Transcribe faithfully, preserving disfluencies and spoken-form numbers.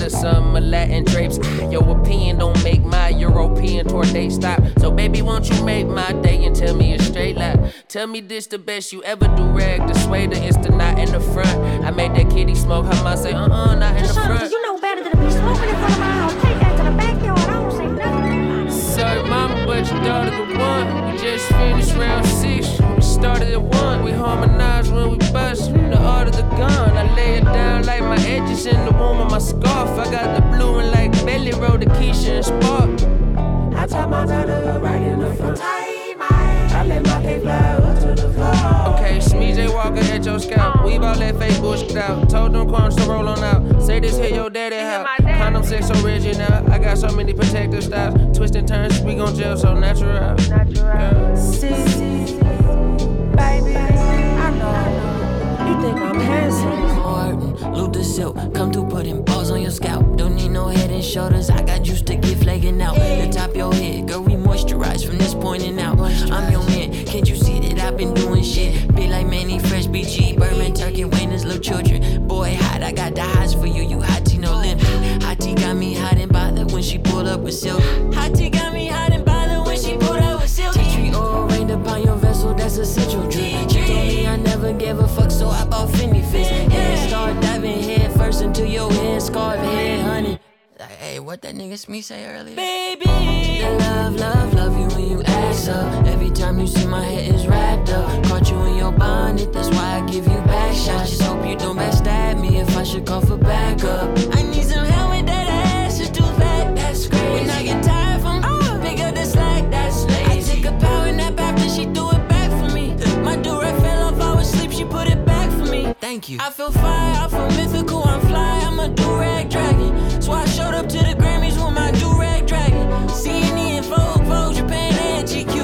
or some Latin drapes. Your opinion don't make my European tour date stop. So baby, won't you make my day and tell me a straight lie? Tell me this the best you ever do, rag the suede, it's the not in the front. I made that kitty smoke, I might say uh-uh, not in the front. Cause you know better than to be smoking in front of my house. Take that to the backyard, I don't say nothing. Sorry mama, but your daughter the one. We just finished round six, we started at one. We harmonize when we bust, the art of the gun. I lay it down like my edges in the womb of my scarf. I got the blue and like Belly Roll, the Keisha and Spark. I tie my daughter right in the front. I let my cake fly up to the floor. Okay, Smee J Walker at your scalp. We've all that fake bullshit out. Told them corns to roll on out. Say this here your daddy house. Condom sex original. I got so many protective styles. Twist and turns, we gon' gel so natural. Natural. See, baby, I know. You think I'm handsome? Martin, Luther Silk, come through putting balls on your scalp. Don't need no head and shoulders, I got juice to get flaking out. The top your head, girl, we moisturize from this pointing out. I'm your man, can't you see that I've been doing shit? Be like Manny Fresh, B G, Birdman, Turkey, Wayne's little children. Boy, hot, I got the highs for you, you hot tea, no limp. Hot tea got me hot and bothered when she pulled up with silk. Hot tea got me hot and bothered when she pulled up with silk. Tea tree oil rained upon your vessel, that's essential drip. She told me I never gave a fuck, so I bought Fendi Fist. And start diving head first into your head, scarf head, honey. Like, hey, what that nigga Smee say earlier? Baby, the love, love, love you when you ask up. Every time you see my head is wrapped up. Caught you in your bonnet, that's why I give you back shots. Just hope you don't backstab me if I should call for backup. I need some help with that ass, it's too fat, that's crazy. When I get tired from, oh, pick up the slack, that's lazy. I take a power nap after she threw it back for me. My do-rag fell off, I was asleep, she put it back for me. Thank you. I feel fire, I feel mythical, I'm fly, I'm a do-rag dragon. So I showed up to the Grammys with my do-rag dragon. C N E and Vogue, Vogue, Japan and G Q.